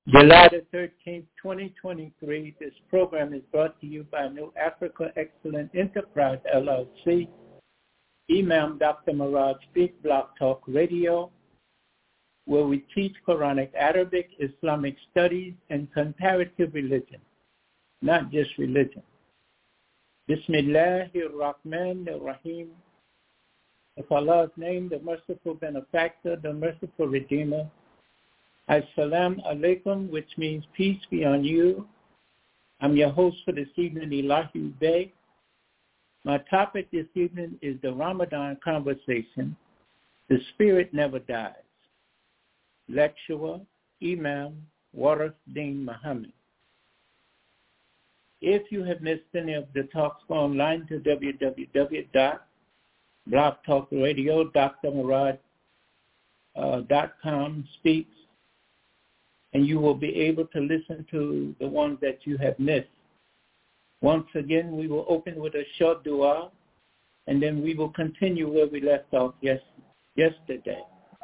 July the 13th, 2023. This program is brought to you by New Africa Excellent Enterprise, LLC, Imam Dr. Murad Speak, Blog Talk Radio, where we teach Quranic, Arabic, Islamic studies, and comparative religion, not just religion. Bismillahir-Rahmanir-Rahim. Of Allah's name, the merciful benefactor, the merciful redeemer. Assalamu alaikum, which means peace be on you. I'm your host for this evening, Elahi Bey. My topic this evening is the Ramadan conversation. The spirit never dies. Lecturer, Imam Warith Deen Muhammad. If you have missed any of the talks, go online to www.blogtalkradio.drmurad.com speaks, and you will be able to listen to the ones that you have missed. Once again, we will open with a short dua, and then we will continue where we left off yesterday.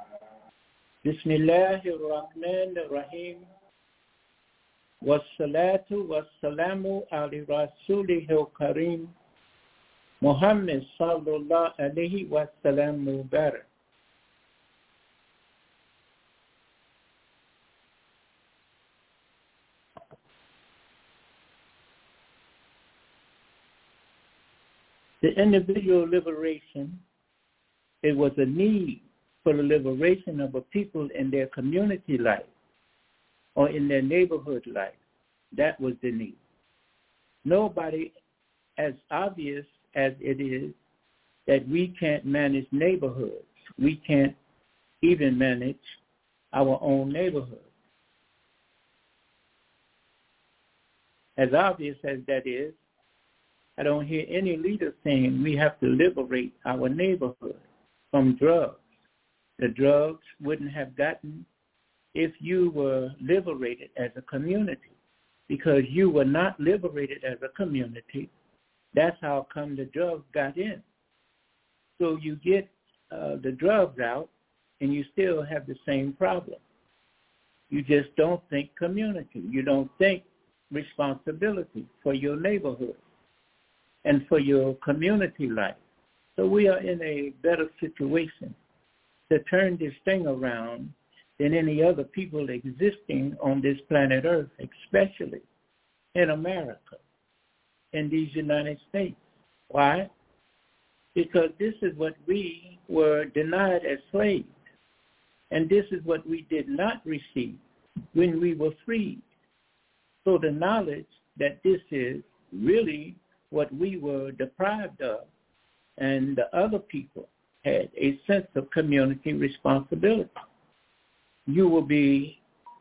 Bismillahir-Rahmanir-Rahim. Wassalatu wassalamu ala rasulihil kareem, Muhammad sallallahu alayhi wa sallam mubarak. The individual liberation, it was a need for the liberation of a people in their community life or in their neighborhood life. That was the need. Nobody, as obvious as it is that we can't manage neighborhoods, we can't even manage our own neighborhood. As obvious as that is, I don't hear any leader saying we have to liberate our neighborhood from drugs. The drugs wouldn't have gotten if you were liberated as a community, because you were not liberated as a community. That's how come the drugs got in. So you get the drugs out, and you still have the same problem. You just don't think community. You don't think responsibility for your neighborhood and for your community life. So we are in a better situation to turn this thing around than any other people existing on this planet Earth, especially in America, in these United States. Why? Because this is what we were denied as slaves, and this is what we did not receive when we were freed. So the knowledge that this is really what we were deprived of, and the other people had a sense of community responsibility. You will be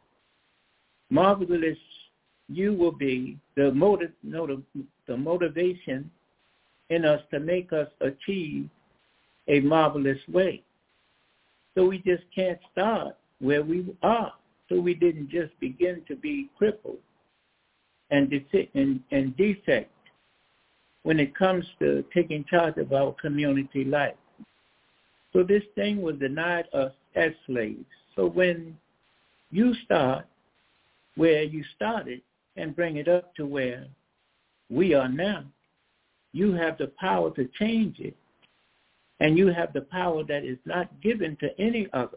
marvelous. You will be the motivation in us to make us achieve a marvelous way. So we just can't start where we are. So we didn't just begin to be crippled and defect when it comes to taking charge of our community life. So this thing was denied us as slaves. So when you start where you started and bring it up to where we are now, you have the power to change it. And you have the power that is not given to any other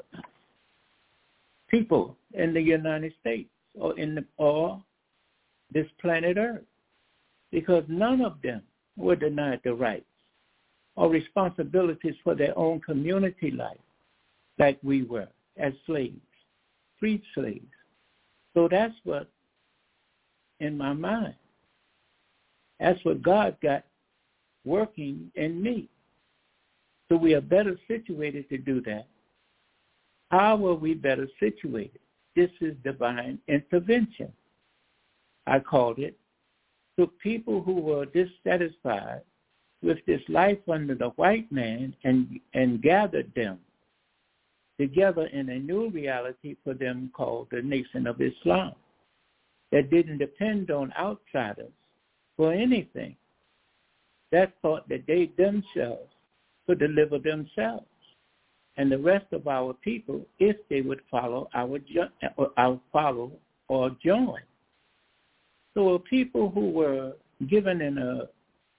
people in the United States or this planet Earth, because none of them were denied the rights or responsibilities for their own community life like we were as slaves, freed slaves. So that's what, in my mind, that's what God got working in me. So we are better situated to do that. How are we better situated? This is divine intervention, I called it. So people who were dissatisfied with this life under the white man and gathered them together in a new reality for them called the Nation of Islam, that didn't depend on outsiders for anything. That thought that they themselves could deliver themselves and the rest of our people if they would follow or join. So people who were given an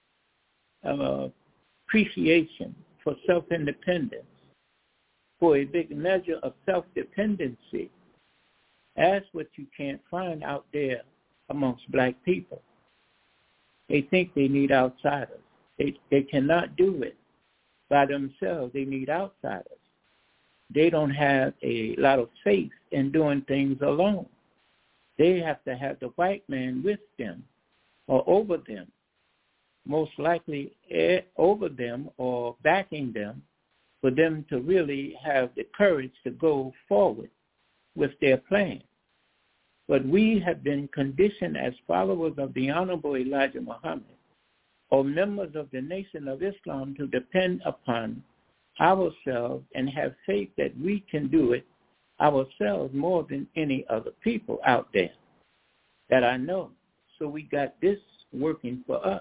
appreciation for self-independence, for a big measure of self-dependency, that's what you can't find out there amongst black people. They think they need outsiders. They cannot do it by themselves. They need outsiders. They don't have a lot of faith in doing things alone. They have to have the white man with them or over them, most likely over them or backing them, for them to really have the courage to go forward with their plan. But we have been conditioned as followers of the Honorable Elijah Muhammad, or members of the Nation of Islam, to depend upon ourselves and have faith that we can do it ourselves more than any other people out there that I know. So we got this working for us.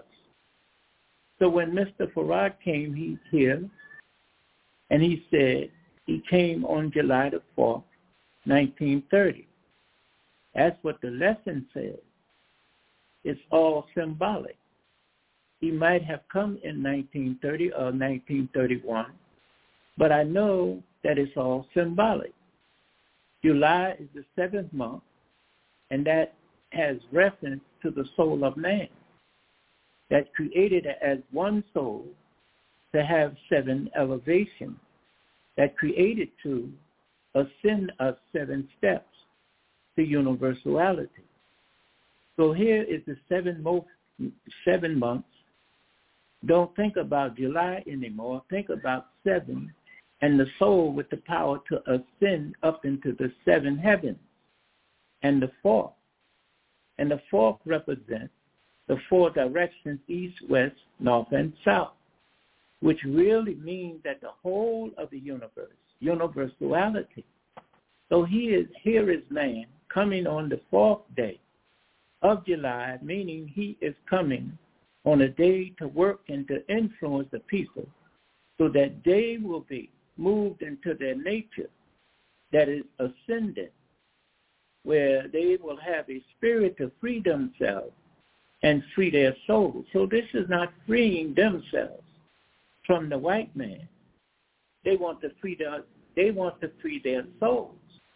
So when Mr. Farad came, he's here, and he said he came on July the 4th, 1930. That's what the lesson says. It's all symbolic. He might have come in 1930 or 1931, but I know that it's all symbolic. July is the 7th month, and that has reference to the soul of man, that created as one soul to have 7 elevations, that created to ascend us 7 steps to universality. So here is the 7 months. Don't think about July anymore. Think about 7 and the soul with the power to ascend up into the 7 heavens, and the 4th. And the 4th represents the 4 directions, east, west, north, and south, which really means that the whole of the universe, universality. So here is man coming on the 4th day of July, meaning he is coming on a day to work and to influence the people so that they will be moved into their nature that is ascendant, where they will have a spirit to free themselves and free their souls. So this is not freeing themselves from the white man. They want to free their souls.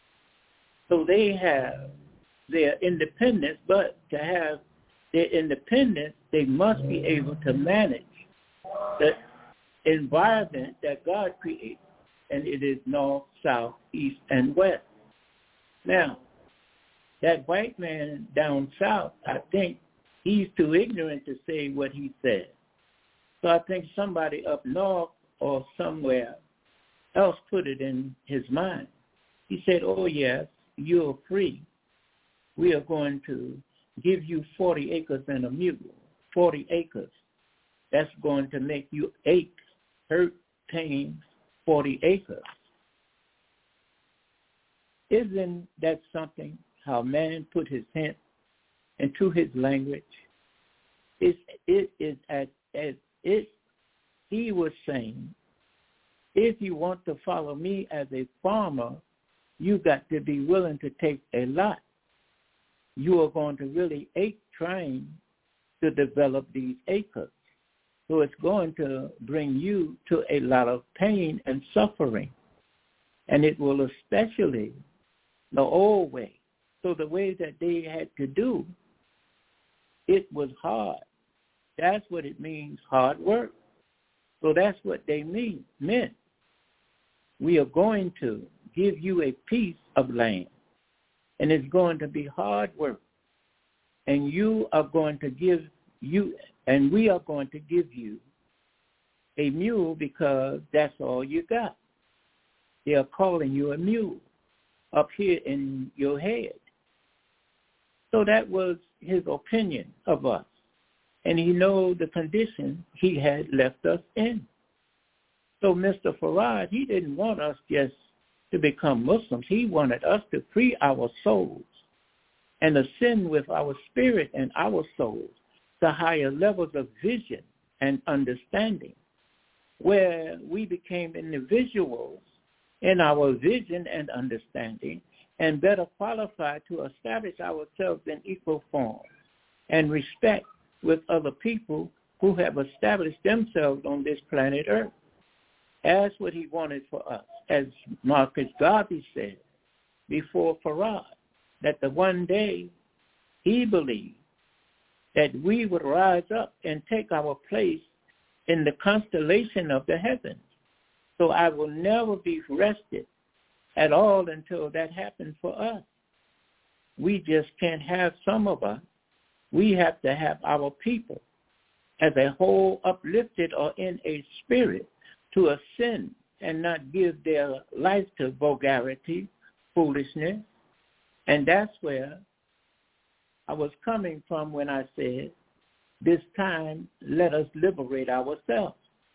So they have their independence, but to have their independence, they must be able to manage the environment that God created, and it is north, south, east, and west. Now, that white man down south, I think he's too ignorant to say what he said. So I think somebody up north or somewhere else put it in his mind. He said, oh, yes, you're free. We are going to give you 40 acres and a mule, 40 acres. That's going to make you ache, hurt, pain, 40 acres. Isn't that something, how man put his hint into his language? It is as if he was saying, if you want to follow me as a farmer, you got to be willing to take a lot. You are going to really ache trying to develop these acres. So it's going to bring you to a lot of pain and suffering. And it will especially the old way. So the way that they had to do, it was hard. That's what it means, hard work. So that's what they meant. We are going to give you a piece of land, and it's going to be hard work. And you are going to give you, and we are going to give you a mule because that's all you got. They are calling you a mule up here in your head. So that was his opinion of us. And he knows the condition he had left us in. So Mr. Farad, he didn't want us just to become Muslims. He wanted us to free our souls and ascend with our spirit and our souls to higher levels of vision and understanding, where we became individuals in our vision and understanding, and better qualified to establish ourselves in equal form and respect with other people who have established themselves on this planet Earth. That's what he wanted for us, as Marcus Garvey said before Farad, that the one day he believed that we would rise up and take our place in the constellation of the heavens. So I will never be rested at all until that happens for us. We just can't have some of us. We have to have our people as a whole uplifted or in a spirit to ascend and not give their life to vulgarity, foolishness. And that's where I was coming from when I said, this time, let us liberate ourselves.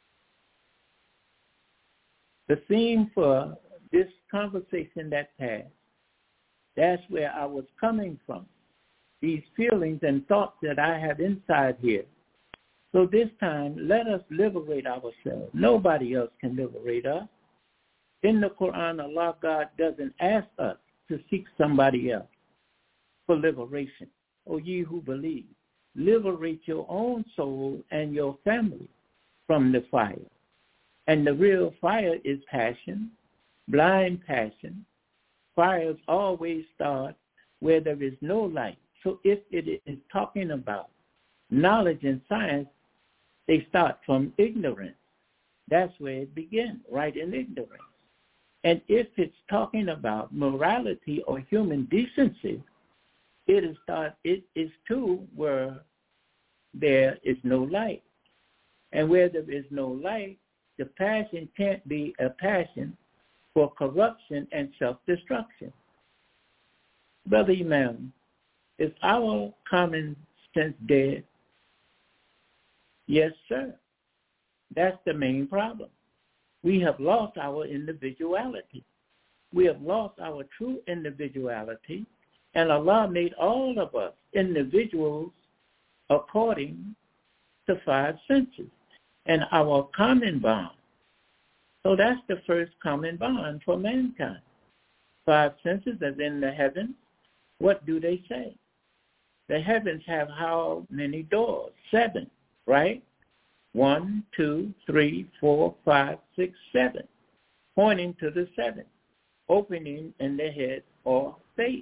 The theme for this conversation that passed, that's where I was coming from. These feelings and thoughts that I have inside here. So this time, let us liberate ourselves. Nobody else can liberate us. In the Quran, Allah God doesn't ask us to seek somebody else for liberation. O ye who believe, liberate your own soul and your family from the fire. And the real fire is passion, blind passion. Fires always start where there is no light. So if it is talking about knowledge and science, they start from ignorance. That's where it begins, right in ignorance. And if it's talking about morality or human decency, it is too where there is no light. And where there is no light, the passion can't be a passion for corruption and self-destruction. Brother Imam, is our common sense dead? Yes, sir. That's the main problem. We have lost our individuality. We have lost our true individuality, and Allah made all of us individuals according to 5 senses and our common bond. So that's the first common bond for mankind. 5 senses, as in the heavens. What do they say? The heavens have how many doors? 7, right? 1, 2, 3, 4, 5, 6, 7, pointing to the 7, opening in the head or face.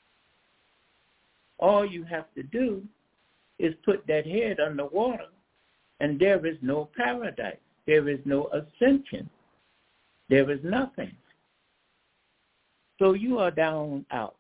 All you have to do is put that head underwater, and there is no paradise. There is no ascension. There is nothing. So you are drowned out,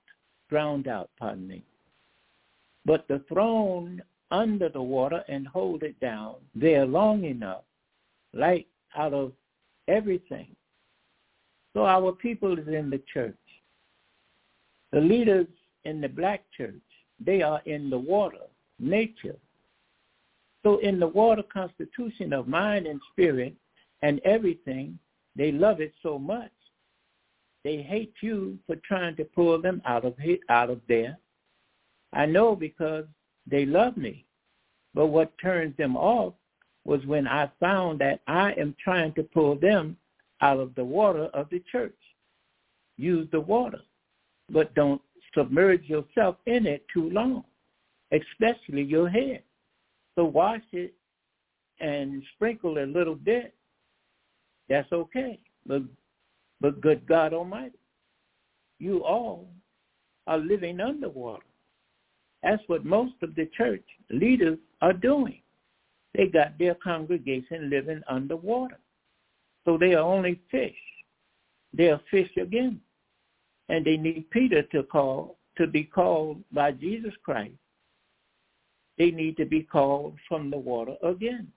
But the throne under the water and hold it down there long enough, light out of everything. So our people is in the church. The leaders in the black church, they are in the water, nature. So in the water constitution of mind and spirit and everything, they love it so much. They hate you for trying to pull them out of there. I know because they love me. But what turns them off was when I found that I am trying to pull them out of the water of the church. Use the water, but don't submerge yourself in it too long, especially your head. So wash it and sprinkle a little bit. That's okay. But good God Almighty, you all are living underwater. That's what most of the church leaders are doing. They got their congregation living underwater. So they are only fish. They are fish again. And they need Peter to be called by Jesus Christ. They need to be called from the water again.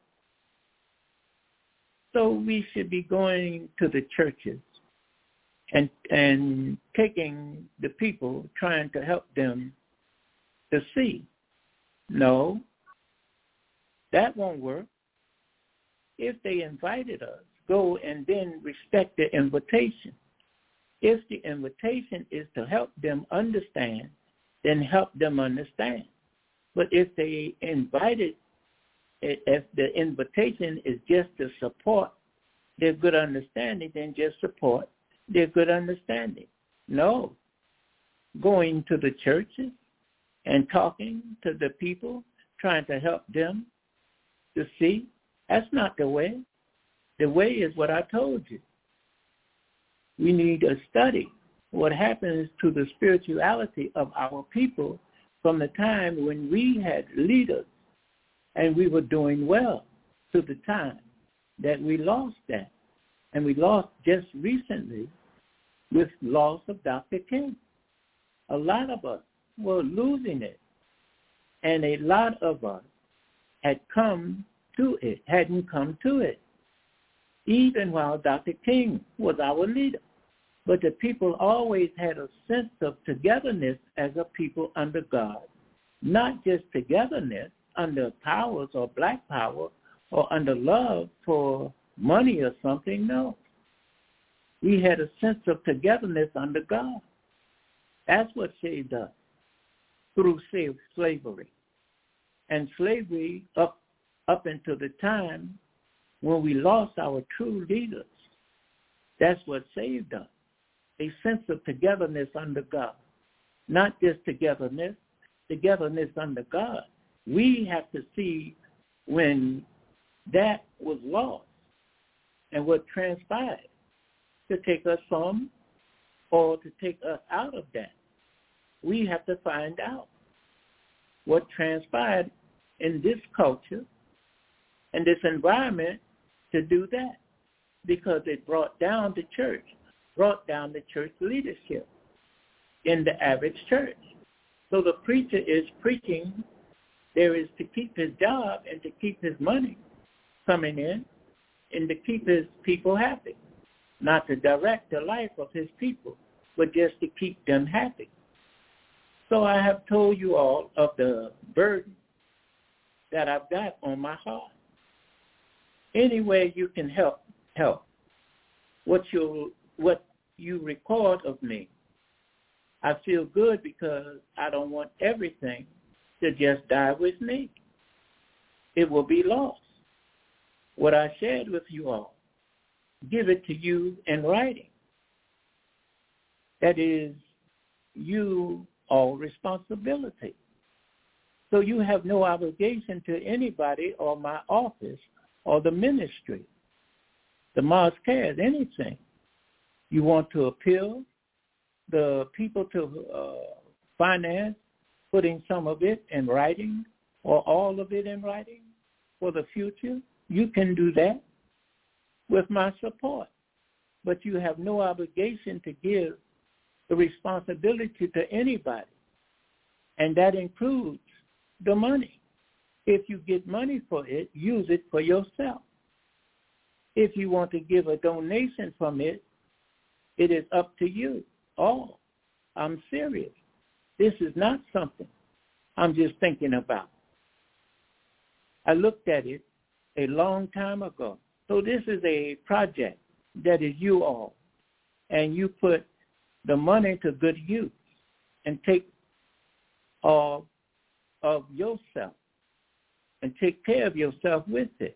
So we should be going to the churches and taking the people, trying to help them to see. No, that won't work. If they invited us, go and then respect the invitation. If the invitation is to help them understand, then help them understand. But if they invited, if the invitation is just to support their good understanding, then just support their good understanding. No, going to the churches and talking to the people, trying to help them to see. That's not the way. The way is what I told you. We need to study what happens to the spirituality of our people from the time when we had leaders and we were doing well to the time that we lost that. And we lost just recently with loss of Dr. King. A lot of us were losing it. And a lot of us hadn't come to it, even while Dr. King was our leader. But the people always had a sense of togetherness as a people under God, not just togetherness under powers or black power or under love for money or something. No. We had a sense of togetherness under God. That's what saved us through slavery. And slavery up until the time when we lost our true leaders, that's what saved us. A sense of togetherness under God. Not just togetherness under God. We have to see when that was lost and what transpired to take us from or to take us out of that. We have to find out what transpired in this culture and this environment to do that, because it brought down the church leadership in the average church. So the preacher is preaching there is to keep his job and to keep his money coming in and to keep his people happy, not to direct the life of his people, but just to keep them happy. So I have told you all of the burden that I've got on my heart. Any way you can help. What you record of me, I feel good because I don't want everything to just die with me. It will be lost. What I shared with you all, give it to you in writing. That is you all responsibility. So you have no obligation to anybody or my office or the ministry, the mosque cares, anything. You want to appeal the people to finance, putting some of it in writing or all of it in writing for the future, you can do that with my support. But you have no obligation to give the responsibility to anybody. And that includes the money. If you get money for it, use it for yourself. If you want to give a donation from it, it is up to you. Oh, I'm serious. This is not something I'm just thinking about. I looked at it a long time ago. So this is a project that is you all. And you put the money to good use and take of yourself and take care of yourself with it.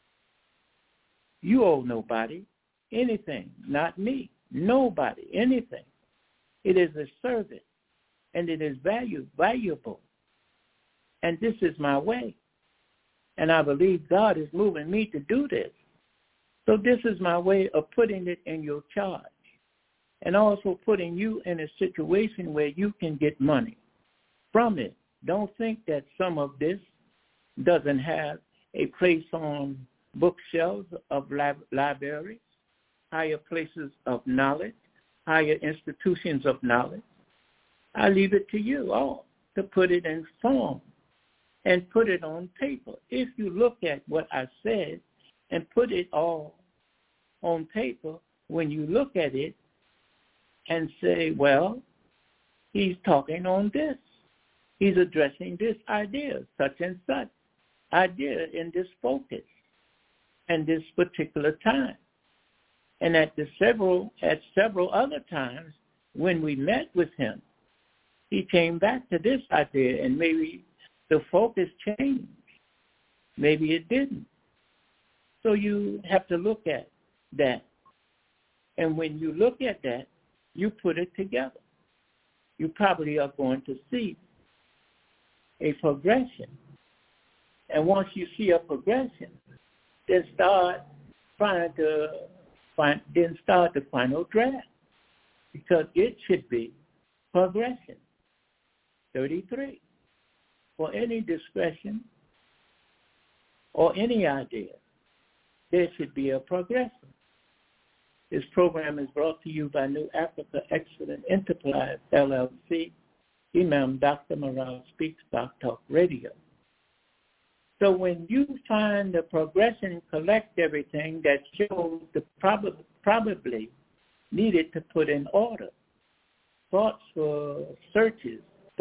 You owe nobody anything, not me. Nobody, anything. It is a service, and it is valuable. And this is my way. And I believe God is moving me to do this. So this is my way of putting it in your charge and also putting you in a situation where you can get money from it. Don't think that some of this doesn't have a place on bookshelves of libraries, higher places of knowledge, higher institutions of knowledge. I leave it to you all to put it in form and put it on paper. If you look at what I said and put it all on paper, when you look at it and say, well, he's talking on this. He's addressing this idea, such and such idea in this focus and this particular time. And at several other times when we met with him, he came back to this idea, and maybe the focus changed. Maybe it didn't. So you have to look at that. And when you look at that, you put it together. you probably are going to see a progression. And once you see a progression, then start the final draft, because it should be progression. 33. For any discretion or any idea, there should be a progression. This program is brought to you by New Africa Excellent Enterprise, LLC, Imam Dr. Morale Speaks, Doc Talk Radio. So when you find the progression, collect everything that shows the probably needed to put in order. Thoughts for searches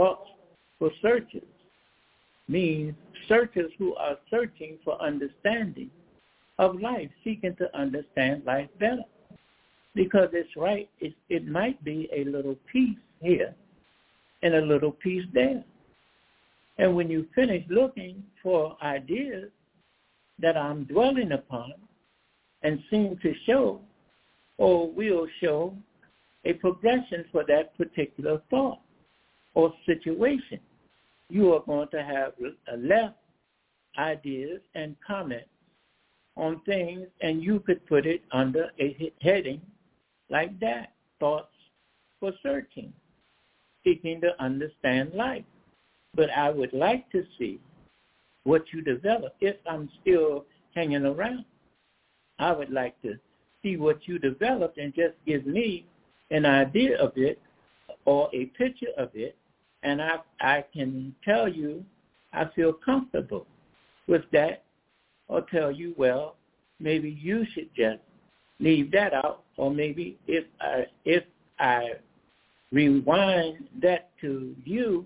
means searchers who are searching for understanding of life, seeking to understand life better. Because it's right, it might be a little piece here and a little piece there. And when you finish looking for ideas that I'm dwelling upon and seem to show or will show a progression for that particular thought or situation, you are going to have left ideas and comments on things, and you could put it under a heading like that: thoughts for searching, seeking to understand life. But I would like to see what you develop. If I'm still hanging around, I would like to see what you developed and just give me an idea of it or a picture of it, and I can tell you I feel comfortable with that, or tell you, well, maybe you should just leave that out, or maybe if I rewind that to you,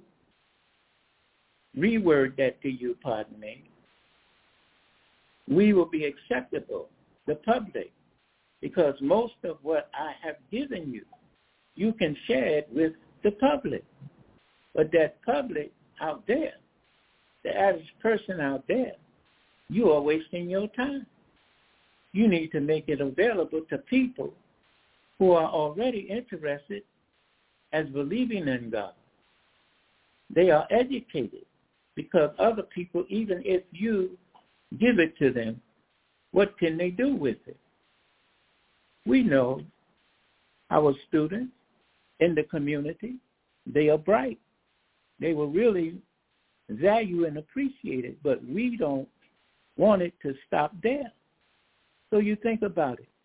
reword that to you, pardon me, we will be acceptable, the public, because most of what I have given you, you can share it with the public. But that public out there, the average person out there, you are wasting your time. You need to make it available to people who are already interested as believing in God. They are educated, because other people, even if you give it to them, what can they do with it? We know our students in the community, they are bright. They will really value and appreciate it, but we don't want it to stop there. So you think about it.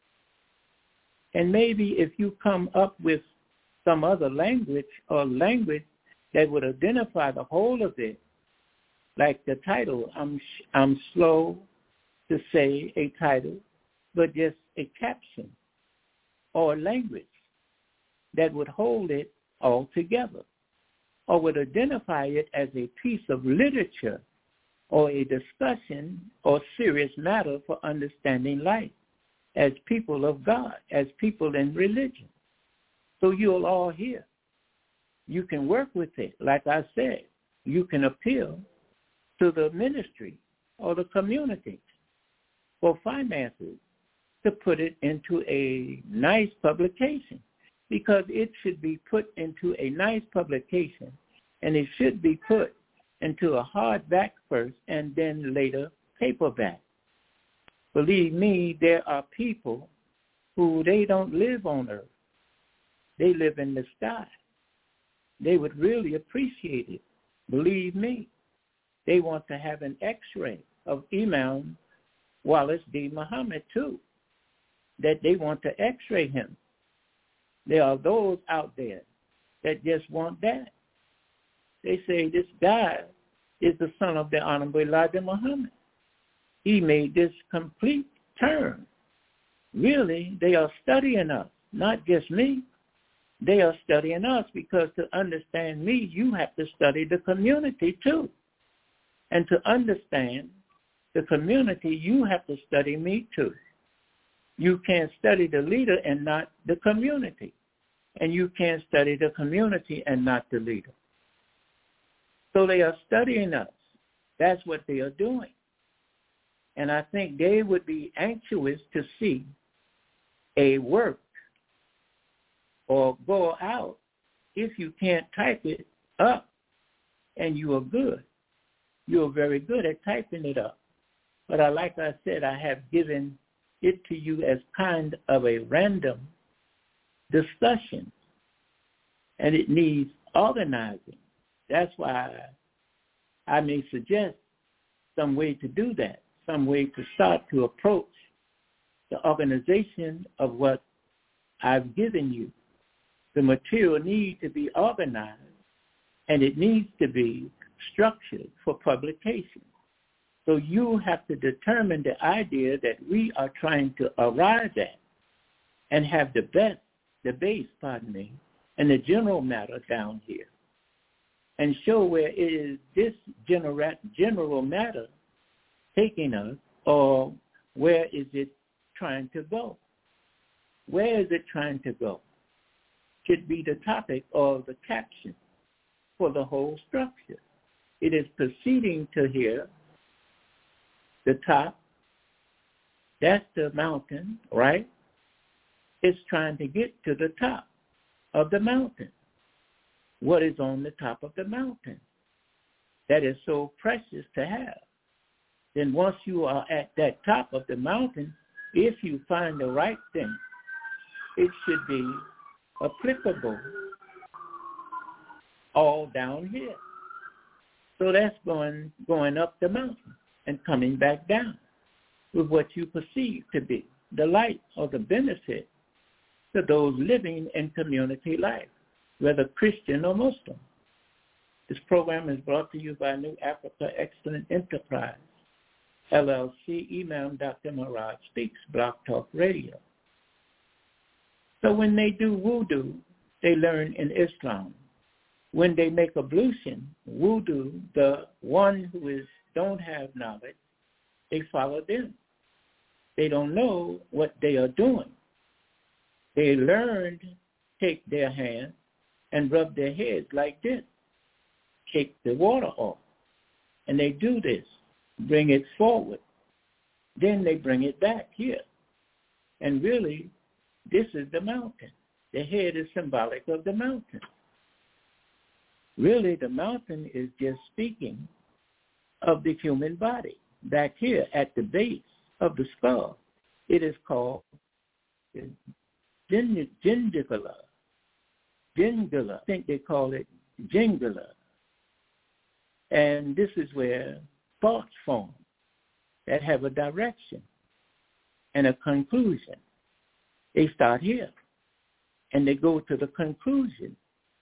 And maybe if you come up with some other language or language that would identify the whole of it, like the title, I'm slow to say a title, but just a caption or language that would hold it all together, or would identify it as a piece of literature or a discussion or serious matter for understanding life as people of God, as people in religion. So you'll all hear. You can work with it. Like I said, you can appeal to the ministry or the community for finances to put it into a nice publication, because it should be put into a nice publication, and it should be put into a hardback first and then later paperback. Believe me, there are people who they don't live on earth. They live in the sky. They would really appreciate it. Believe me. They want to have an x-ray of Imam Wallace D. Muhammad too, that they want to x-ray him. There are those out there that just want that. They say this guy is the son of the Honorable Elijah Muhammad. He made this complete turn. Really, they are studying us, not just me. They are studying us, because to understand me, you have to study the community too. And to understand the community, you have to study me too. You can't study the leader and not the community. And you can't study the community and not the leader. So they are studying us. That's what they are doing. And I think they would be anxious to see a work or go out if you can't type it up, and you are good. You are very good at typing it up. But like I said, I have given it to you as kind of a random discussion, and it needs organizing. That's why I may suggest some way to do that, some way to start to approach the organization of what I've given you. The material needs to be organized, and it needs to be structured for publication. So you have to determine the idea that we are trying to arrive at and have the base, and the general matter down here, and show where it is this general matter taking us, or where is it trying to go? Where is it trying to go? Should be the topic or the caption for the whole structure. It is proceeding to here, the top, that's the mountain, right? It's trying to get to the top of the mountain. What is on the top of the mountain? That is so precious to have. Then once you are at that top of the mountain, if you find the right thing, it should be applicable all down here. So that's going up the mountain and coming back down with what you perceive to be the light or the benefit to those living in community life, whether Christian or Muslim. This program is brought to you by New Africa Excellent Enterprise, LLC, Imam Dr. Murad Speaks, Blog Talk Radio. So when they do wudu, they learn in Islam. When they make ablution, wudu, the one who don't have knowledge, they follow them. They don't know what they are doing. They learned, take their hands and rub their heads like this, take the water off. And they do this, bring it forward. Then they bring it back here. And really, this is the mountain. The head is symbolic of the mountain. Really, the mountain is just speaking of the human body. Back here at the base of the skull, it is called jingula. Jingula, I think they call it jingula. And this is where thoughts form that have a direction and a conclusion. They start here, and they go to the conclusion.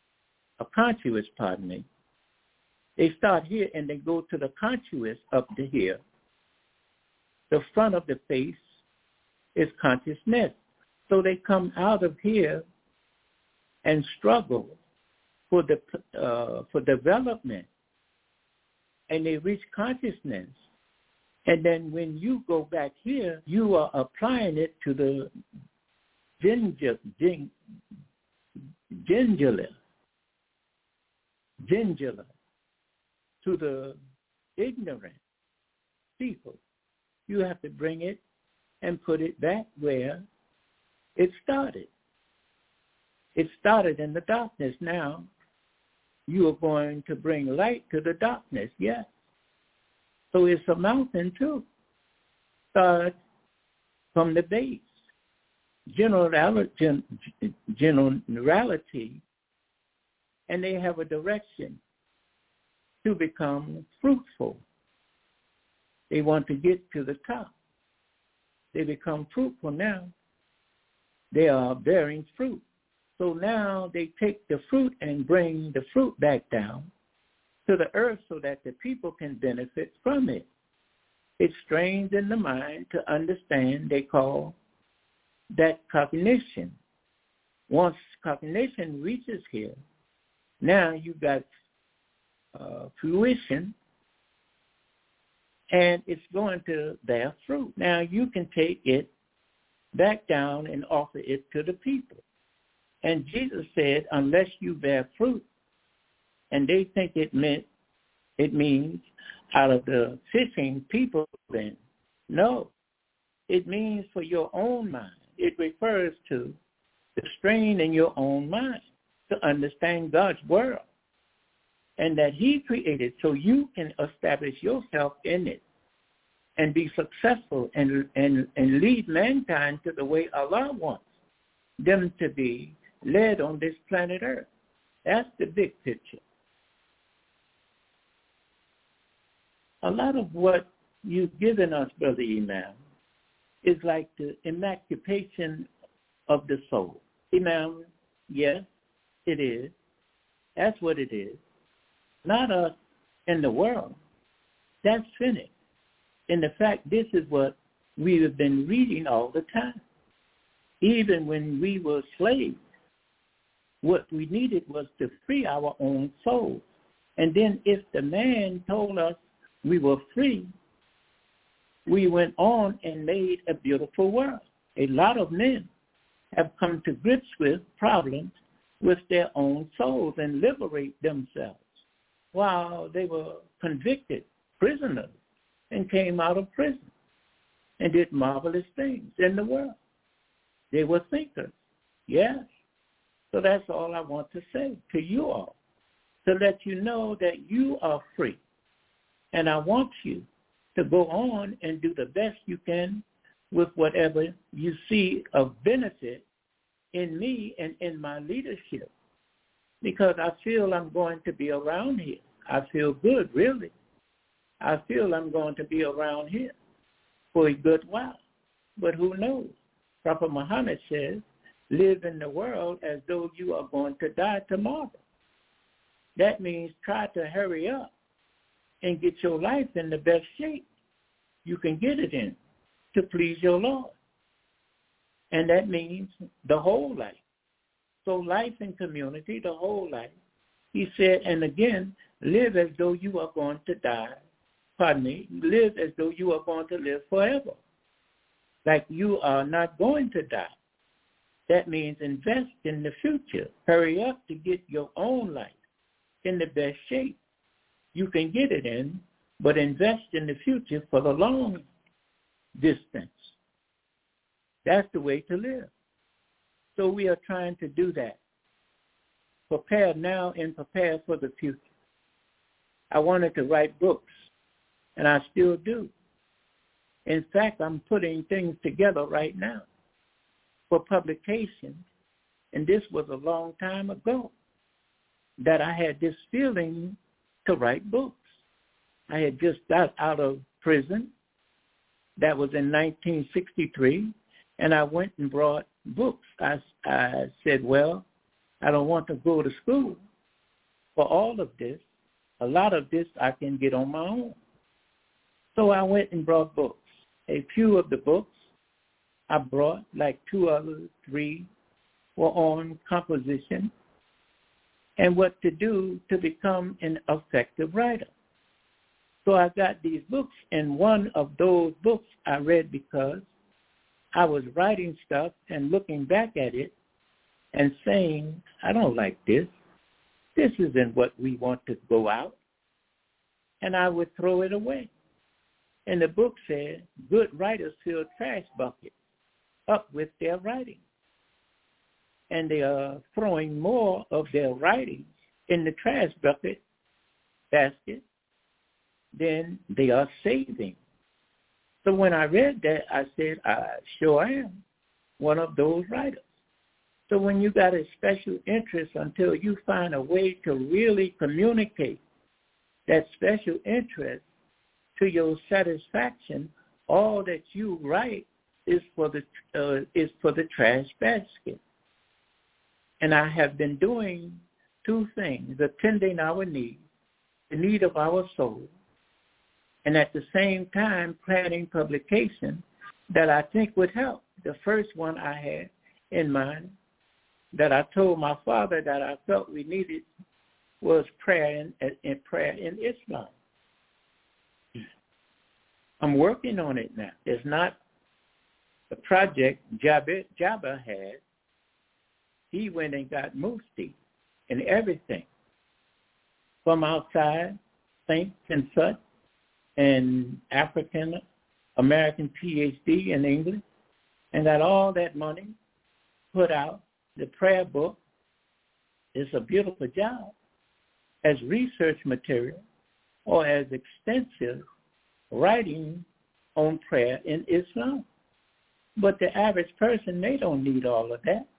They start here and they go to the contuous up to here. The front of the face is consciousness. So they come out of here and struggle for development, and they reach consciousness. And then when you go back here, you are applying it to the gingula, to the ignorant people. You have to bring it and put it back where it started. It started in the darkness. Now you are going to bring light to the darkness, yes. So it's a mountain too. Start from the base. Generality, and they have a direction to become fruitful. They want to get to the top. They become fruitful now. They are bearing fruit. So now they take the fruit and bring the fruit back down to the earth so that the people can benefit from it. It strains in the mind to understand. They call that cognition. Once cognition reaches here, now you got fruition, and it's going to bear fruit. Now you can take it back down and offer it to the people. And Jesus said, unless you bear fruit, and they think it means out of the fishing people then. No, it means for your own mind. It refers to the strain in your own mind. to understand God's world and that he created so you can establish yourself in it and be successful and lead mankind to the way Allah wants them to be led on this planet Earth. That's the big picture. A lot of what you've given us, Brother Imam, is like the emancipation of the soul. Imam, yes, it is. That's what it is. Not us in the world. That's finished. In the fact, this is what we have been reading all the time. Even when we were slaves, what we needed was to free our own souls. And then if the man told us we were free, we went on and made a beautiful world. A lot of men have come to grips with problems with their own souls and liberate themselves while they were convicted prisoners and came out of prison and did marvelous things in the world. They were thinkers, yes. So that's all I want to say to you all, to let you know that you are free. And I want you to go on and do the best you can with whatever you see of benefit in me and in my leadership, because I feel I'm going to be around here. I feel good, really. I feel I'm going to be around here for a good while. But who knows? Prophet Muhammad says, live in the world as though you are going to die tomorrow. That means try to hurry up and get your life in the best shape you can get it in to please your Lord. And that means the whole life. So life and community, the whole life. He said, and again, live as though you are going to die. Pardon me, live as though you are going to live forever. Like you are not going to die. That means invest in the future. Hurry up to get your own life in the best shape you can get it in, but invest in the future for the long distance. That's the way to live. So we are trying to do that. Prepare now and prepare for the future. I wanted to write books, and I still do. In fact, I'm putting things together right now for publication, and this was a long time ago that I had this feeling to write books. I had just got out of prison. That was in 1963, and I went and brought books. I said, well, I don't want to go to school for all of this. A lot of this I can get on my own. So I went and brought books. A few of the books I brought, like 3 were on composition and what to do to become an effective writer. So I got these books, and one of those books I read because I was writing stuff and looking back at it and saying, I don't like this. This isn't what we want to go out. And I would throw it away. And the book said, good writers fill trash buckets up with their writing. And they are throwing more of their writings in the trash bucket basket than they are saving. So when I read that, I said, I sure am one of those writers. So when you got a special interest until you find a way to really communicate that special interest to your satisfaction, all that you write is for the trash basket. And I have been doing 2 things: attending our needs, the need of our soul, and at the same time planning publication that I think would help. The first one I had in mind that I told my father that I felt we needed was prayer in Islam. I'm working on it now. It's not a project Jabba had. He went and got Mufti and everything from outside, saints and such, and African-American PhD in English, and got all that money, put out the prayer book, It's a beautiful job as research material or as extensive writing on prayer in Islam. But the average person, they don't need all of that.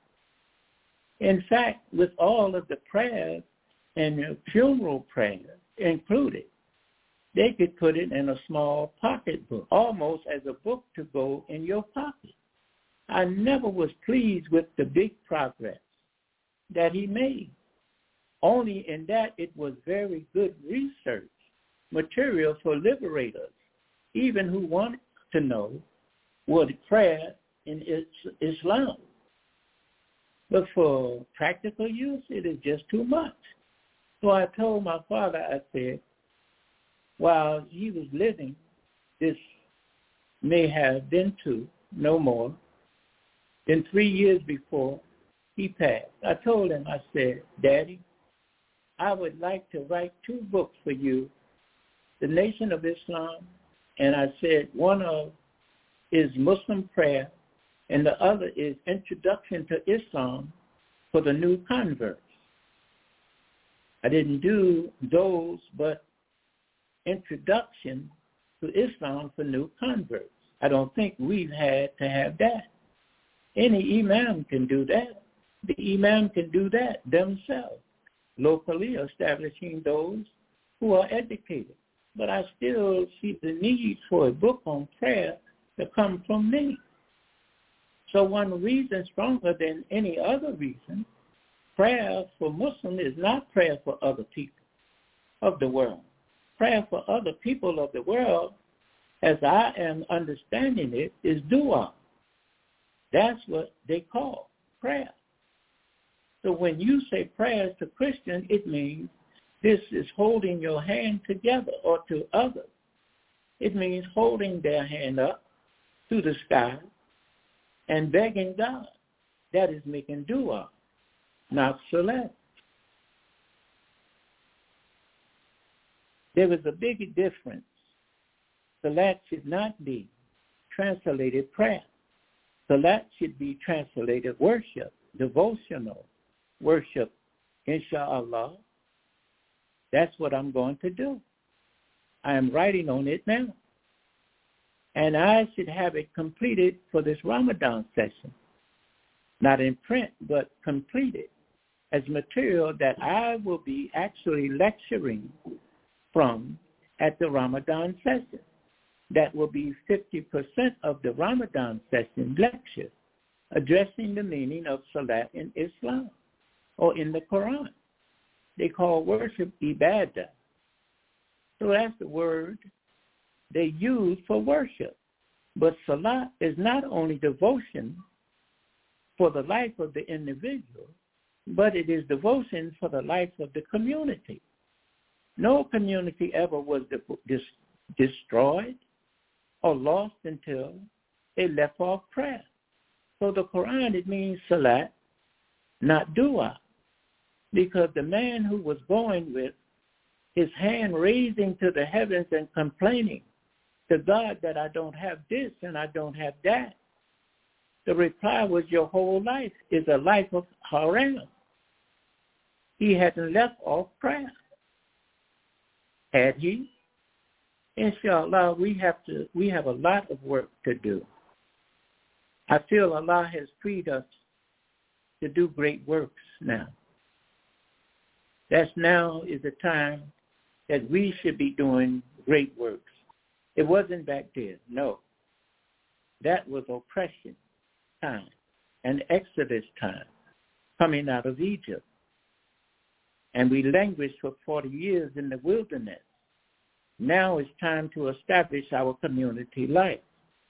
In fact, with all of the prayers and funeral prayers included, they could put it in a small pocketbook, almost as a book to go in your pocket. I never was pleased with the big progress that he made. Only in that it was very good research material for liberators, even who wanted to know what prayer in Islam. But for practical use, it is just too much. So I told my father, I said, while he was living, this may have been no more than 3 years before he passed. I told him, I said, Daddy, I would like to write 2 books for you, The Nation of Islam, and I said one of is Muslim prayer, and the other is Introduction to Islam for the New Converts. I didn't do those, but Introduction to Islam for New Converts. I don't think we've had to have that. Any imam can do that. The imam can do that themselves, locally establishing those who are educated. But I still see the need for a book on prayer to come from me. So one reason stronger than any other reason, prayer for Muslims is not prayer for other people of the world. Prayer for other people of the world, as I am understanding it, is dua. That's what they call prayer. So when you say prayers to Christians, it means this is holding your hand together or to others. It means holding their hand up to the sky and begging God. That is making dua, not salat. There is a big difference. Salat should not be translated prayer. Salat should be translated worship, devotional worship, inshallah. That's what I'm going to do. I am writing on it now. And I should have it completed for this Ramadan session. Not in print, but completed as material that I will be actually lecturing from at the Ramadan session. That will be 50% of the Ramadan session lecture, addressing the meaning of Salat in Islam or in the Quran. They call worship ibadah. So that's the word they use for worship. But Salat is not only devotion for the life of the individual, but it is devotion for the life of the community. No community ever was destroyed or lost until they left off prayer. So the Quran, it means salat, not dua, because the man who was going with his hand raising to the heavens and complaining to God that I don't have this and I don't have that, the reply was, your whole life is a life of haram. He hadn't left off prayer. Had he? Inshallah, we have a lot of work to do. I feel Allah has freed us to do great works now. That's now is the time that we should be doing great works. It wasn't back then, no. That was oppression time and Exodus time, coming out of Egypt. And we languished for 40 years in the wilderness. Now it's time to establish our community life.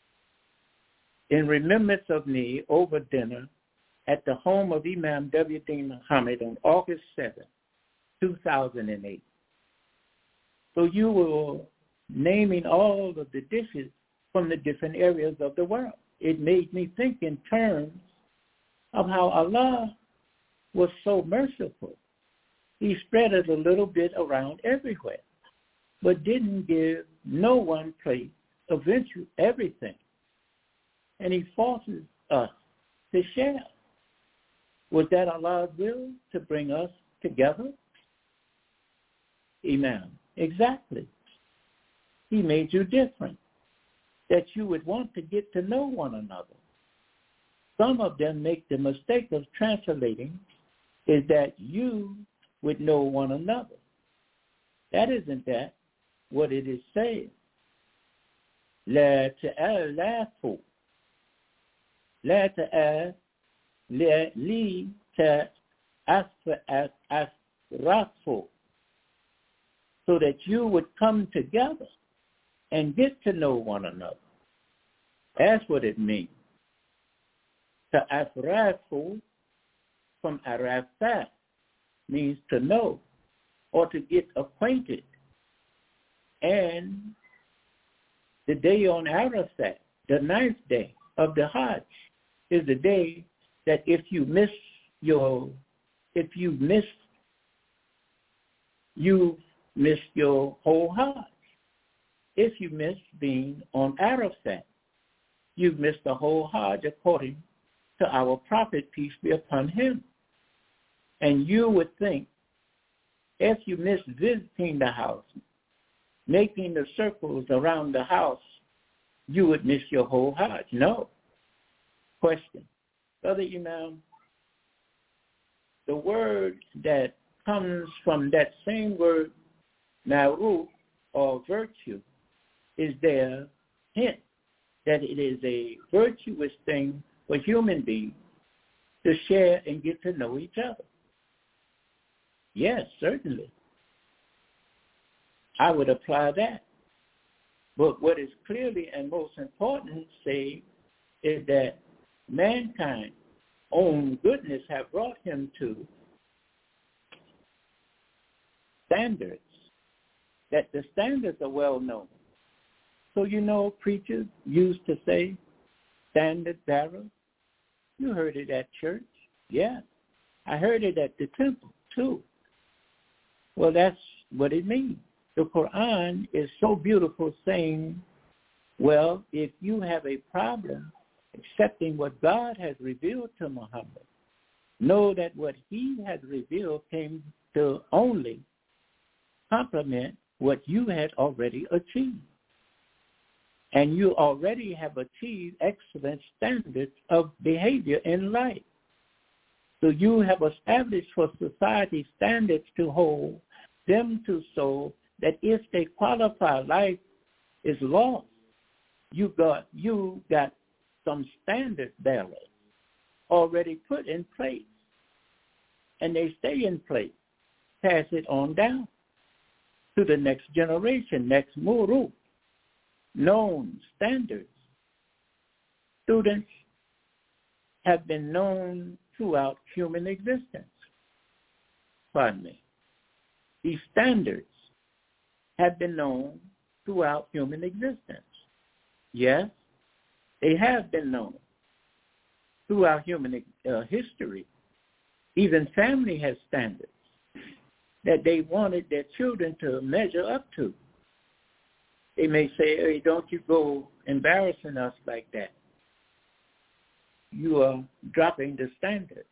In remembrance of me, over dinner at the home of Imam W. D. Muhammad on August 7, 2008. So you were naming all of the dishes from the different areas of the world. It made me think in terms of how Allah was so merciful. He spread it a little bit around everywhere, but didn't give no one place eventually everything. And he forces us to share. Was that Allah's will to bring us together? Amen. Exactly. He made you different, that you would want to get to know one another. Some of them make the mistake of translating is that you would know one another. That isn't that what it is saying. لا تألفوا لا لي تأسرفوا, so that you would come together and get to know one another. That's what it means. Ta'asrafu from arafat means to know or to get acquainted. And the day on Arafat, the 9th day of the Hajj, is the day that if you miss your whole Hajj. If you miss being on Arafat, you've missed the whole Hajj according to our Prophet, peace be upon him. And you would think if you miss visiting the house, making the circles around the house, you would miss your whole Hajj. No. Question. Brother Imam, the word that comes from that same word, maruf, or virtue, is their hint that it is a virtuous thing for human beings to share and get to know each other. Yes, certainly. I would apply that. But what is clearly and most important say is that mankind's own goodness have brought him to standards, that the standards are well known. So you know preachers used to say standard bearer. You heard it at church. Yeah. I heard it at the temple too. Well, that's what it means. The Quran is so beautiful saying, well, if you have a problem accepting what God has revealed to Muhammad, know that what he has revealed came to only complement what you had already achieved. And you already have achieved excellent standards of behavior in life. So you have established for society standards to hold them to, so that if they qualify, life is lost. You got some standard bearers already put in place, and they stay in place. Pass it on down to the next generation, next muru, known standards. Students have been known throughout human existence. Pardon me. These standards have been known throughout human existence. Yes, they have been known throughout human history. Even family has standards that they wanted their children to measure up to. They may say, hey, don't you go embarrassing us like that. You are dropping the standard.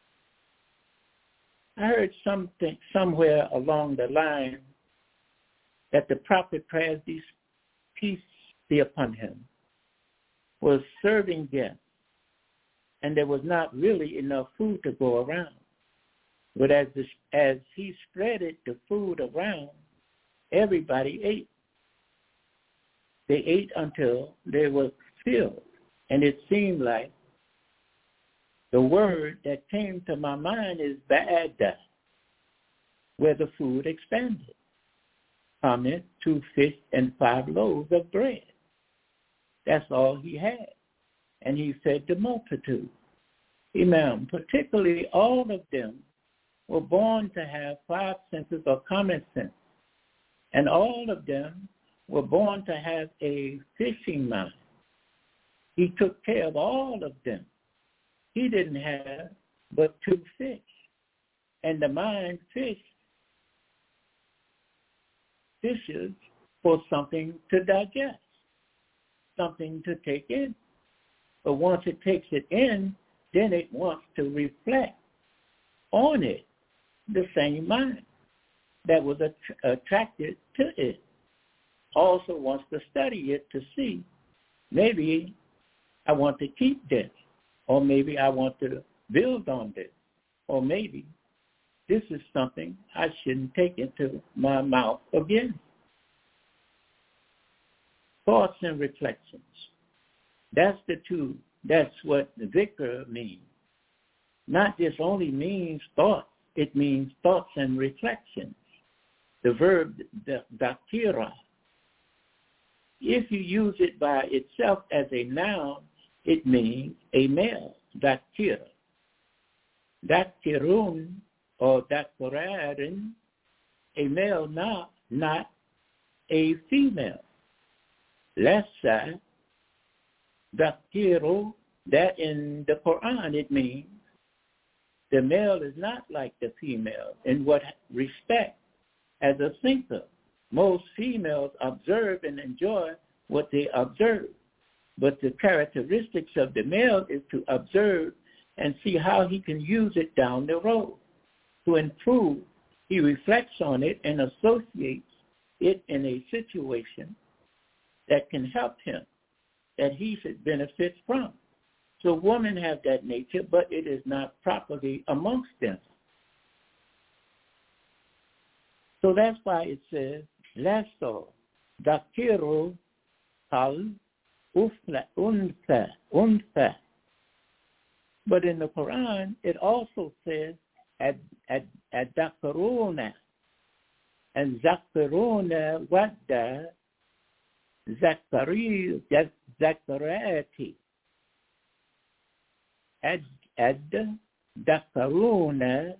I heard something somewhere along the line that the Prophet, peace be upon him, was serving guests, and there was not really enough food to go around. But as he spreaded the food around, everybody ate. They ate until they were filled. And it seemed like the word that came to my mind is ba'ada, where the food expanded. Comment, 2 fish and 5 loaves of bread. That's all he had. And he fed the multitude. Imam, particularly all of them were born to have 5 senses of common sense. And all of them were born to have a fishing mind. He took care of all of them. He didn't have but 2 fish. And the mind fishes for something to digest, something to take in. But once it takes it in, then it wants to reflect on it the same mind that was attracted to it also wants to study it to see, maybe I want to keep this, or maybe I want to build on this, or maybe this is something I shouldn't take into my mouth again. Thoughts and reflections. That's the two. That's what the dhikr means. Not just only means thoughts, it means thoughts and reflections. The verb dhakira. If you use it by itself as a noun, it means a male, dhakira. Dhakirun or dhakirarin, a male, not a female. Lessa, dhakiru, that in the Quran it means the male is not like the female in what respect as a thinker. Most females observe and enjoy what they observe, but the characteristics of the male is to observe and see how he can use it down the road. To improve, he reflects on it and associates it in a situation that can help him, that he should benefit from. So women have that nature, but it is not properly amongst them. So that's why it says, Lasso, Dakiru, Hal, Unfa. But in the Quran, it also says, Dakaruna, and Zakaruna Wadda, Zakarati. Dakaruna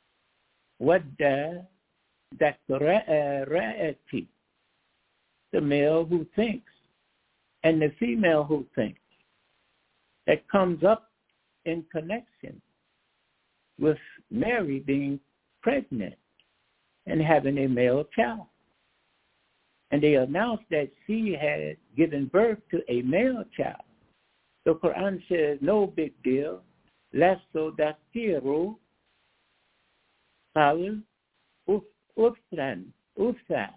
Wadda Zakarati. The male who thinks and the female who thinks. That comes up in connection with Mary being pregnant and having a male child. And they announced that she had given birth to a male child. The Quran says, no big deal. Lasso dakiru kal ufran, ufa.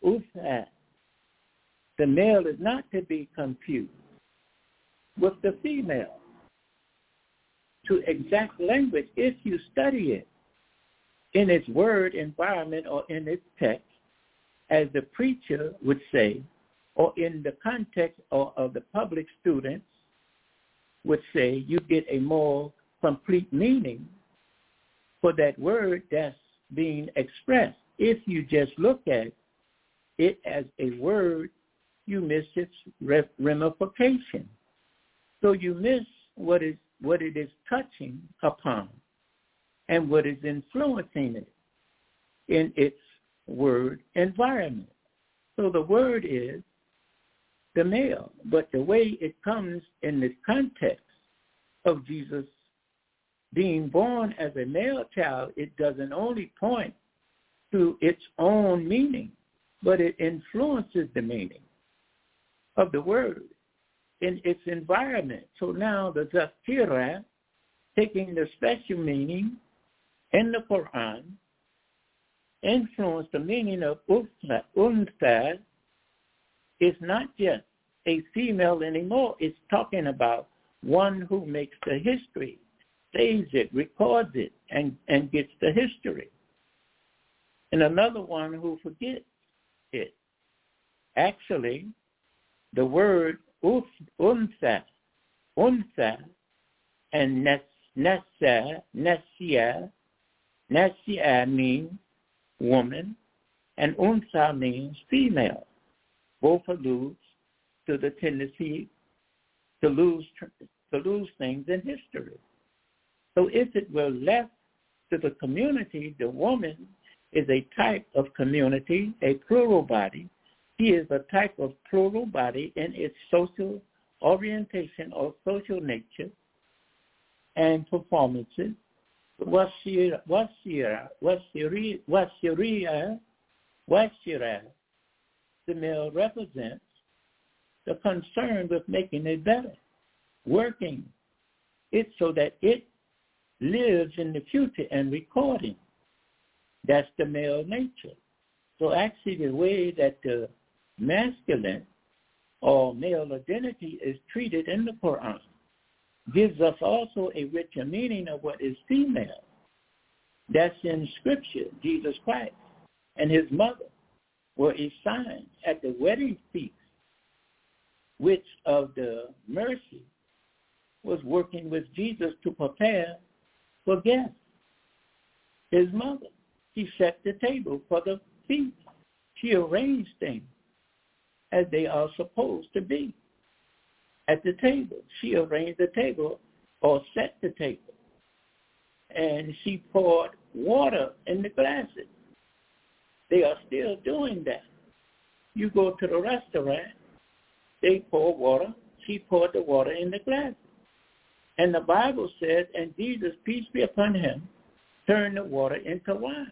The male is not to be confused with the female. To exact language, if you study it in its word environment or in its text, as the preacher would say, or in the context of the public students would say, you get a more complete meaning for that word that's being expressed. If you just look at it as a word, you miss its ramification. So you miss what it is touching upon and what is influencing it in its word environment. So the word is the male, but the way it comes in this context of Jesus being born as a male child, it doesn't only point to its own meaning, but it influences the meaning of the word in its environment. So now the Zakira, taking the special meaning in the Quran, influence the meaning of Unsa is not just a female anymore. It's talking about one who makes the history, saves it, records it, and gets the history. And another one who forgets it. Actually, the word unsa, and nasia means woman, and unsa means female. Both allude to the tendency to lose things in history. So if it were left to the community, the woman is a type of community, a plural body. She is a type of plural body in its social orientation or social nature and performances. Washira, the male represents the concern with making it better, working it so that it lives in the future and recording. That's the male nature. So actually the way that the masculine or male identity is treated in the Quran gives us also a richer meaning of what is female. That's in Scripture. Jesus Christ and his mother were a sign at the wedding feast, which of the mercy was working with Jesus to prepare for guests. His mother, she set the table for the feast. She arranged things as they are supposed to be. At the table, she arranged the table or set the table. And she poured water in the glasses. They are still doing that. You go to the restaurant, they pour water. She poured the water in the glasses. And the Bible says, and Jesus, peace be upon him, turned the water into wine.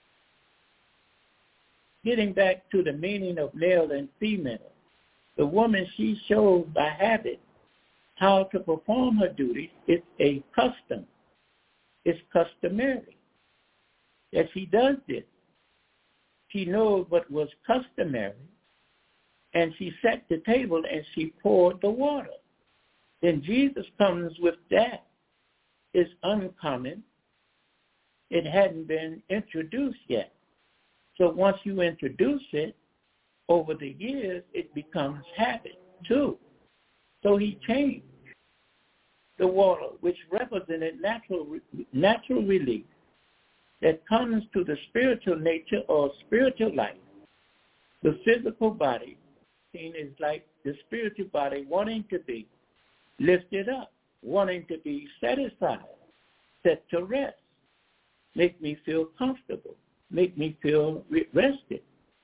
Getting back to the meaning of male and female, the woman, she shows by habit how to perform her duties. It's a custom. It's customary that she does this. She knows what was customary, and she set the table and she poured the water. Then Jesus comes with that. It's uncommon. It hadn't been introduced yet. So once you introduce it, over the years, it becomes habit too. So he changed the water, which represented natural relief that comes to the spiritual nature or spiritual life. The physical body seen is like the spiritual body wanting to be lifted up, wanting to be satisfied, set to rest, make me feel comfortable, make me feel rested,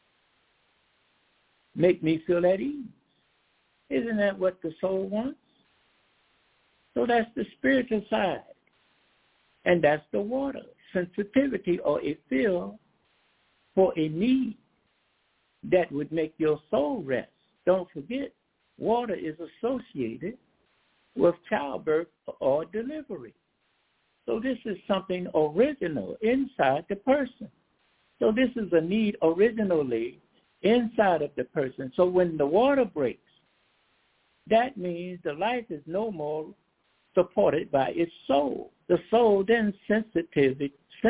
make me feel at ease. Isn't that what the soul wants? So that's the spiritual side. And that's the water, sensitivity or a feel for a need that would make your soul rest. Don't forget, water is associated with childbirth or delivery. So this is something original inside the person. So this is a need originally inside of the person. So when the water breaks, that means the life is no more supported by its soul. The soul then sensitive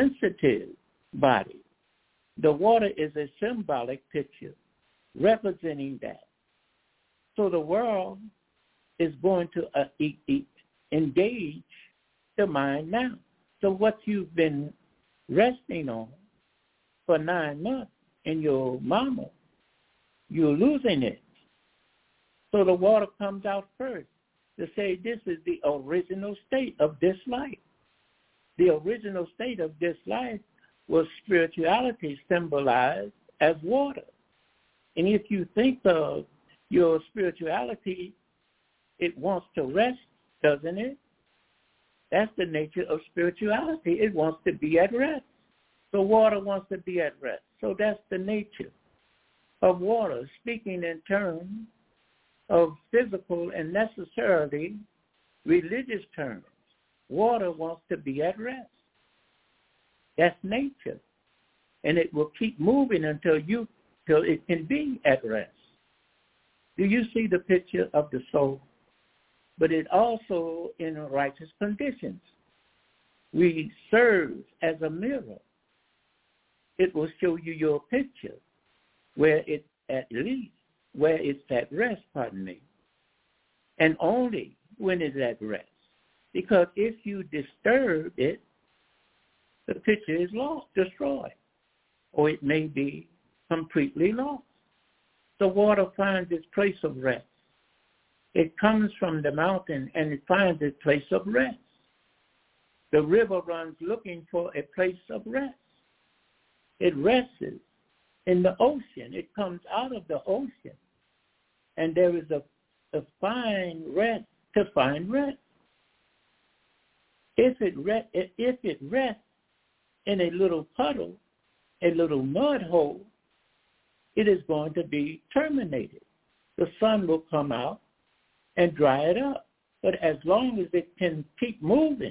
body. The water is a symbolic picture representing that. So the world is going to engage the mind now. So what you've been resting on for 9 months in your mama, you're losing it. So the water comes out first to say this is the original state of this life. The original state of this life was spirituality symbolized as water. And if you think of your spirituality, it wants to rest, doesn't it? That's the nature of spirituality. It wants to be at rest. So water wants to be at rest. So that's the nature of water, speaking in terms of physical and necessarily religious terms. Water wants to be at rest. That's nature. And it will keep moving until it can be at rest. Do you see the picture of the soul? But it also in righteous conditions. We serve as a mirror. It will show you your picture where it's at rest, and only when it's at rest. Because if you disturb it, the picture is lost, destroyed, or it may be completely lost. The water finds its place of rest. It comes from the mountain and it finds its place of rest. The river runs looking for a place of rest. It rests in the ocean. It comes out of the ocean. And there is a fine rest to find rest. If it rests in a little puddle, a little mud hole, it is going to be terminated. The sun will come out and dry it up. But as long as it can keep moving,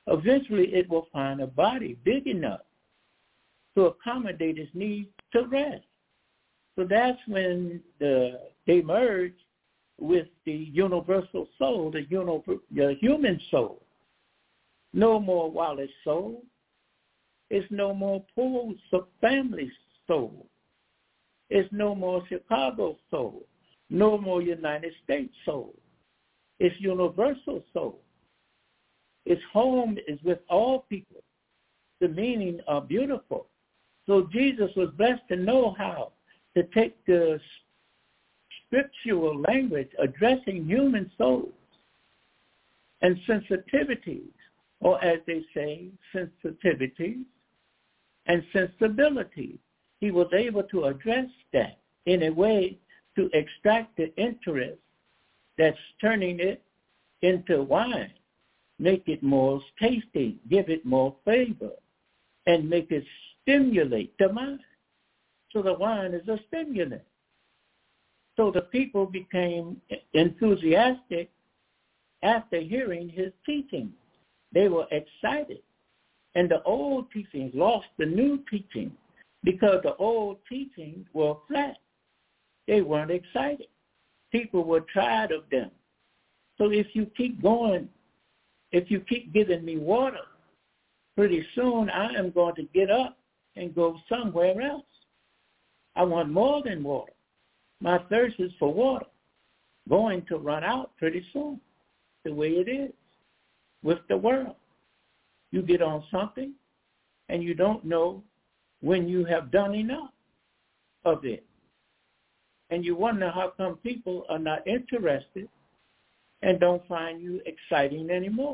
eventually it will find a body big enough to accommodate its need to rest. So that's when they merge with the universal soul, the human soul. No more Wallace soul. It's no more Paul's family soul. It's no more Chicago soul. No more United States soul. It's universal soul. Its home is with all people. The meaning are beautiful. So Jesus was blessed to know how to take the scriptural language addressing human souls and sensitivities, or as they say, sensitivities and sensibilities. He was able to address that in a way to extract the interest that's turning it into wine, make it more tasty, give it more flavor, and make it stimulate the mind. So the wine is a stimulant. So the people became enthusiastic after hearing his teaching. They were excited. And the old teachings lost the new teaching because the old teachings were flat. They weren't excited. People were tired of them. So if you keep going, if you keep giving me water, pretty soon I am going to get up and go somewhere else. I want more than water. My thirst is for water, going to run out pretty soon, the way it is with the world. You get on something, and you don't know when you have done enough of it. And you wonder how come people are not interested and don't find you exciting anymore.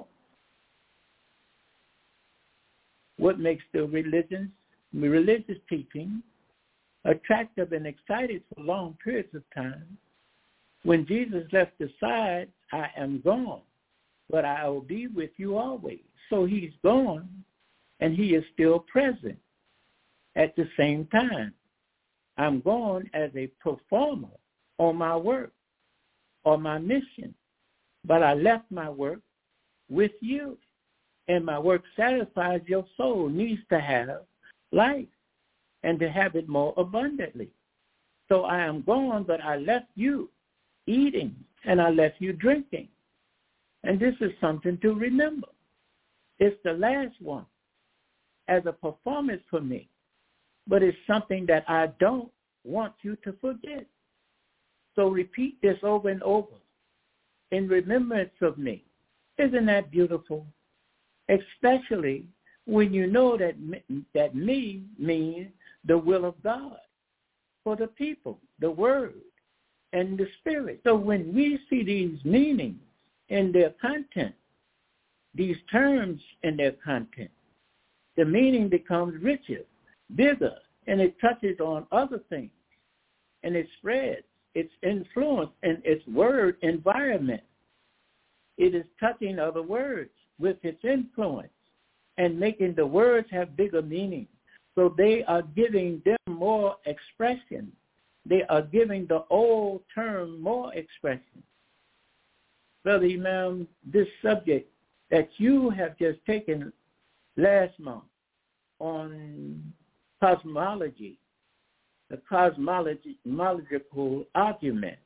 What makes the religious teaching attractive and excited for long periods of time? When Jesus left aside, I am gone, but I will be with you always. So he's gone, and he is still present at the same time. I'm gone as a performer on my work or my mission, but I left my work with you, and my work satisfies your soul, needs to have life and to have it more abundantly. So I am gone, but I left you eating, and I left you drinking. And this is something to remember. It's the last one as a performance for me, but it's something that I don't want you to forget. So repeat this over and over in remembrance of me. Isn't that beautiful? Especially when you know that me means the will of God for the people, the word, and the spirit. So when we see these meanings in their content, these terms in their content, the meaning becomes richer, bigger, and it touches on other things, and it spreads its influence in its word environment. It is touching other words with its influence and making the words have bigger meaning. So they are giving them more expression. They are giving the old term more expression. Brother Imam, this subject that you have just taken last month on cosmology, the cosmological argument,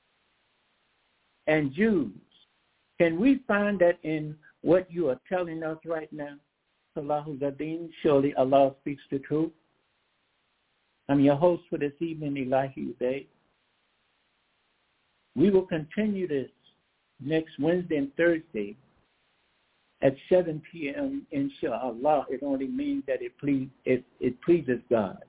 and Jews, can we find that in what you are telling us right now? Allahu Zadeen, surely Allah speaks the truth. I'm your host for this evening, Elahi Uday. We will continue this next Wednesday and Thursday at 7 p.m. Inshallah. It only means that it pleases God.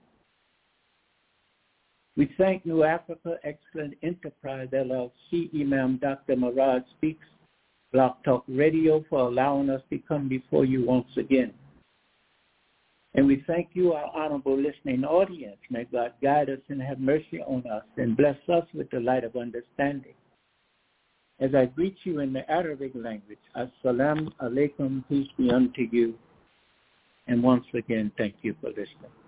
We thank New Africa Excellent Enterprise LLC, Imam Dr. Murad Speaks, Blog Talk Radio, for allowing us to come before you once again. And we thank you, our honorable listening audience. May God guide us and have mercy on us and bless us with the light of understanding. As I greet you in the Arabic language, Assalamu alaikum, peace be unto you. And once again, thank you for listening.